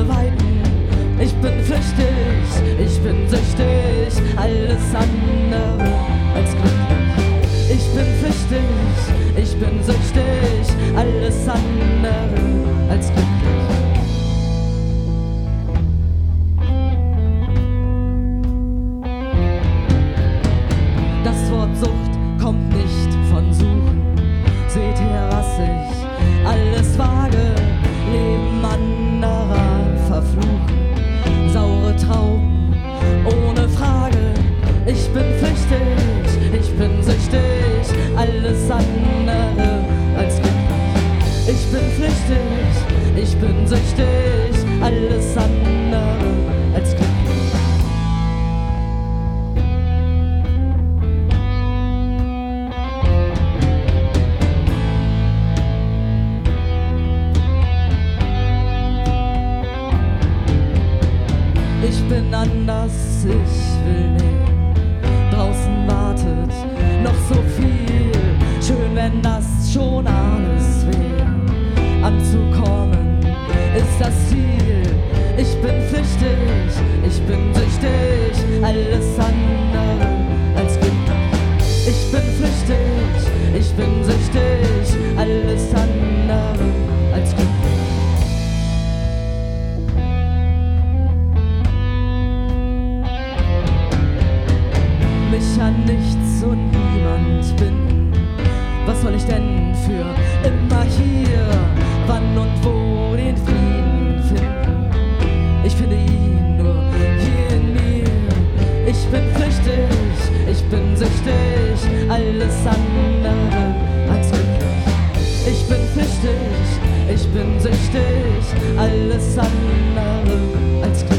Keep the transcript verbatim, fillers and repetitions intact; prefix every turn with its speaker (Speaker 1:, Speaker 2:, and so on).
Speaker 1: Weiten. Ich bin flüchtig, ich bin süchtig, alles andere als glücklich. Ich bin flüchtig, ich bin süchtig, alles andere als glücklich. Das Wort Sucht kommt nicht von Suchen. Seht her, was ich alles wage, Leben anderer verfluchen. Saure Trauben ohne Frage. Ich bin flüchtig, ich bin süchtig, alles andere als glücklich. Ich bin flüchtig, ich bin süchtig, alles andere als glücklich. Ich bin anders, ich will nicht. Draußen wartet noch so viel. Schön, wenn das schon alles wäre. Anzukommen ist das Ziel. Ich bin flüchtig, ich bin süchtig, alles andere als glücklich. Ich bin flüchtig, ich bin süchtig, alles andere als glücklich. Mich an nichts und niemand binden. Was soll ich denn für immer hier, wann und wo den Frieden finden? Ich finde ihn nur hier in mir. Ich bin flüchtig, ich bin süchtig, alles andere als glücklich. Ich bin flüchtig, ich bin süchtig, alles andere als glücklich.